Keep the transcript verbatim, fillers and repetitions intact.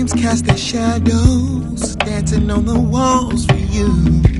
cast their shadows, dancing on the walls for you.